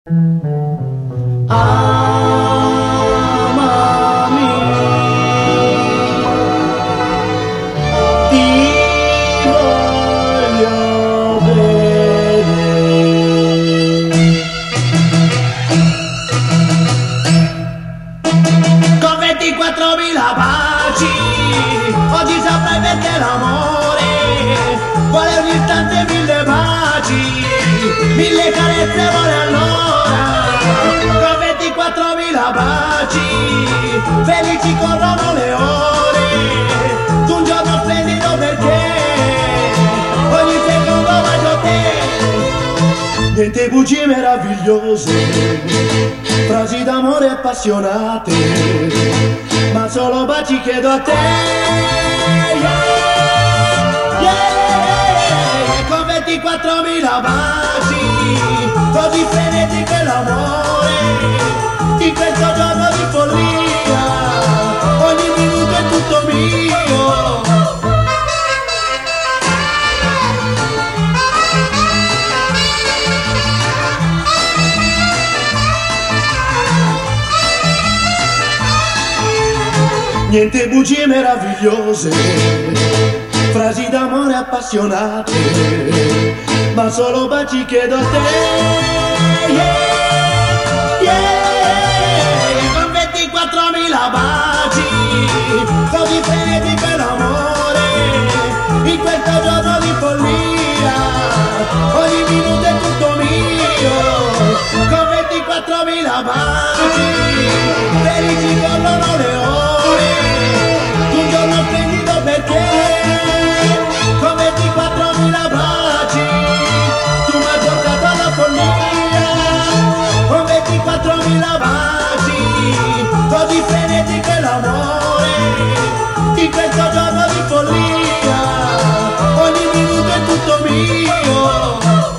Amami, ti voglio bene. Con 24.000 baci, oggi saprai perché l'amore vuole un istante 1000 baci, 1000 carezze vuole allora. Con 24.000 baci, felici corrono le ore, tu un giorno splendido perché ogni secondo bacio a te. Niente bugie meravigliose, frasi d'amore appassionate, ma solo baci chiedo a te. Yeah, yeah. Con 24.000 baci, così frenetico è l'amore, in questo giorno di follia, ogni minuto è tutto mio. Niente bugie meravigliose, frasi d'amore appassionate, ma solo baci chiedo a te. Yeah, yeah. Con 24.000 baci, così frenetico è l'amore, in questo giorno di follia, ogni minuto è tutto mio. Con 24.000 baci, felici corrono le ore, un giorno splendido perché con 24.000 baci tu mi hai portato alla follia. Con 24.000 baci, così frenetico è l'amore, in questo giorno di follia, ogni minuto è tutto mio.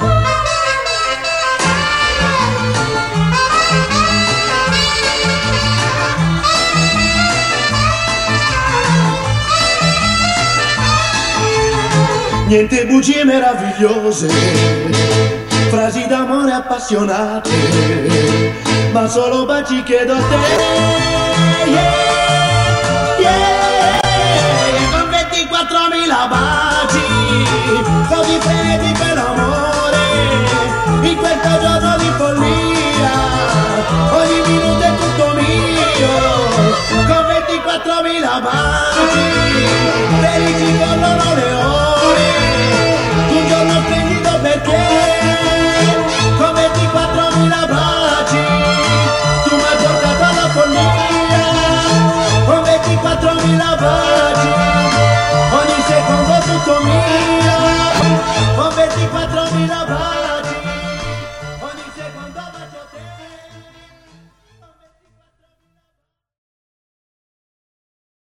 Niente bugie meravigliose, frasi d'amore appassionate, ma solo baci chiedo a te. Yeah, yeah. Con 24.000 baci, così frenetico è l'amore, in questo giorno